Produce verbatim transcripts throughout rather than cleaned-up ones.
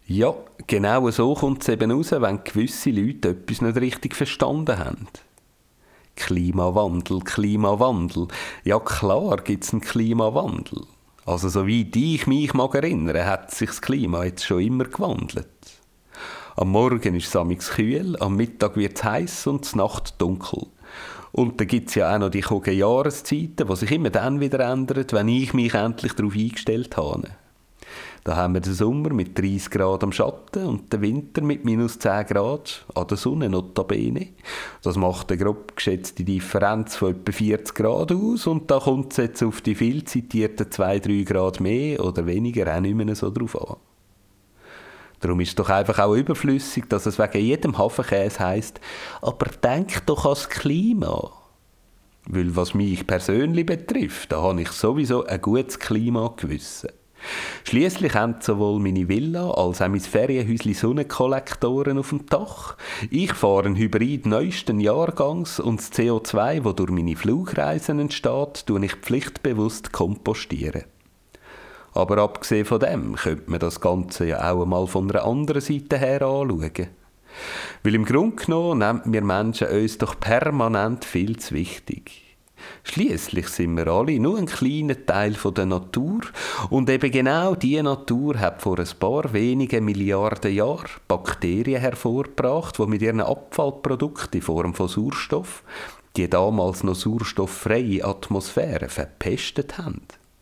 Ja, genau so kommt es eben raus, wenn gewisse Leute etwas nicht richtig verstanden haben. Klimawandel, Klimawandel. Ja klar gibt es einen Klimawandel. Also soweit ich mich mag erinnern, hat sich das Klima jetzt schon immer gewandelt. Am Morgen ist es amigs kühl, am Mittag wird es heiß und die Nacht dunkel. Und dann gibt es ja auch noch die kogen Jahreszeiten, die sich immer dann wieder ändern, wenn ich mich endlich darauf eingestellt habe. Da haben wir den Sommer mit dreißig Grad am Schatten und den Winter mit minus zehn Grad an der Sonne notabene. Das macht eine grob geschätzte Differenz von etwa vierzig Grad aus und da kommt es jetzt auf die viel zitierten zwei bis drei Grad mehr oder weniger auch nicht mehr so drauf an. Darum ist es doch einfach auch überflüssig, dass es wegen jedem Hafenkäse heisst, aber denk doch ans Klima. Weil was mich persönlich betrifft, da habe ich sowieso ein gutes Klimagewissen. Schliesslich haben sowohl meine Villa als auch mein Ferienhäuschen Sonnenkollektoren auf dem Dach. Ich fahre einen Hybrid neuesten Jahrgangs und das C O zwei, das durch meine Flugreisen entsteht, tue ich pflichtbewusst kompostieren. Aber abgesehen von dem könnte man das Ganze ja auch einmal von einer anderen Seite her anschauen. Weil im Grunde genommen nehmen wir Menschen uns doch permanent viel zu wichtig. Schliesslich sind wir alle nur ein kleiner Teil der Natur und eben genau diese Natur hat vor ein paar wenigen Milliarden Jahren Bakterien hervorgebracht, die mit ihren Abfallprodukten in Form von Sauerstoff die damals noch sauerstofffreie Atmosphäre verpestet haben.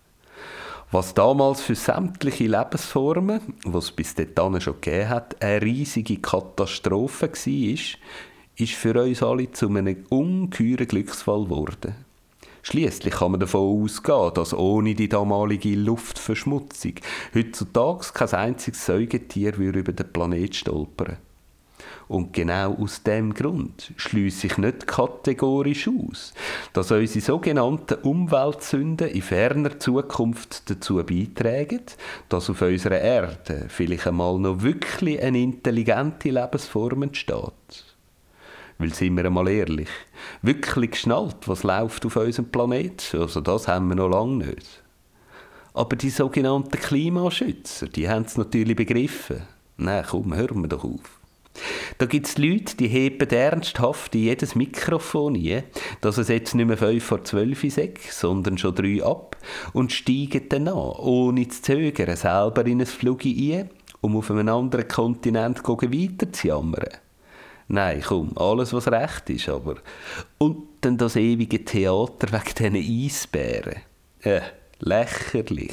Was damals für sämtliche Lebensformen, die es bis dahin schon gegeben hat, eine riesige Katastrophe war, ist für uns alle zu einem ungeheuren Glücksfall geworden. Schliesslich kann man davon ausgehen, dass ohne die damalige Luftverschmutzung heutzutage kein einziges Säugetier über den Planeten stolpern. Und genau aus diesem Grund schliesse ich nicht kategorisch aus, dass unsere sogenannten Umweltsünden in ferner Zukunft dazu beitragen, dass auf unserer Erde vielleicht einmal noch wirklich eine intelligente Lebensform entsteht. Weil, sind wir einmal ehrlich, wirklich geschnallt, was läuft auf unserem Planeten, also das haben wir noch lange nicht. Aber die sogenannten Klimaschützer, die haben es natürlich begriffen. Nein, komm, hören wir doch auf. Da gibt es Leute, die heben ernsthaft in jedes Mikrofon ein, dass es jetzt nicht mehr fünf vor zwölf sei, sondern schon drei ab und steigen dann an, ohne zu zögern, selber in ein Flugzeug ein, um auf einem anderen Kontinent weiter zu jammern. Nein, komm, alles was recht ist, aber... Und dann das ewige Theater wegen diesen Eisbären. Äh, lächerlich.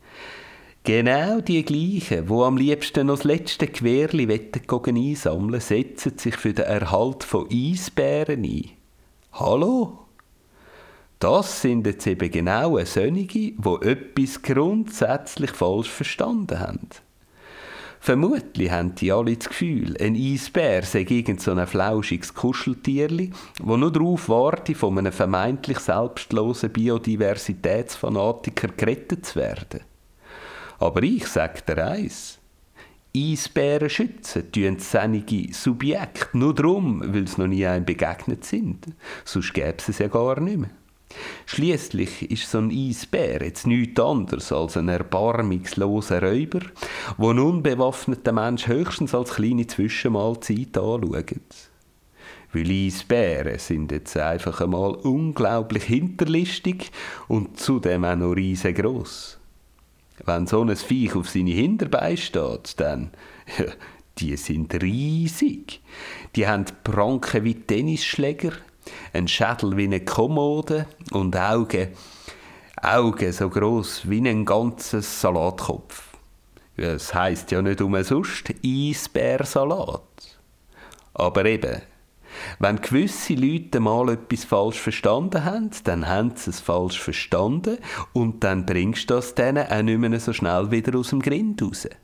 Genau die gleichen, die am liebsten noch das letzte Querli einsammeln wollen, setzen sich für den Erhalt von Eisbären ein. Hallo? Das sind jetzt eben genau solche, die etwas grundsätzlich falsch verstanden haben. Vermutlich haben die alle das Gefühl, ein Eisbär sei irgend so ein flauschiges Kuscheltierli, das nur darauf warte, von einem vermeintlich selbstlosen Biodiversitätsfanatiker gerettet zu werden. Aber ich sage dir eins. Eisbären schützen tun einige Subjekte nur darum, weil sie noch nie einem begegnet sind. Sonst gäbe es es ja gar nicht mehr. Schliesslich ist so ein Eisbär jetzt nichts anderes als ein erbarmungsloser Räuber, der einen unbewaffneten Mensch höchstens als kleine Zwischenmahlzeit anschaut. Weil Eisbären sind jetzt einfach einmal unglaublich hinterlistig und zudem auch noch riesengroß. Wenn so ein Viech auf seine Hinterbeine steht, dann, ja, die sind riesig. Die haben Pranken wie Tennisschläger, einen Schädel wie eine Kommode und Augen, Augen so gross wie ein ganzes Salatkopf. Das heisst ja nicht umsonst Eisbärsalat. Aber eben, wenn gewisse Leute mal etwas falsch verstanden haben, dann haben sie es falsch verstanden und dann bringst du das denen auch nicht mehr so schnell wieder aus dem Grind raus.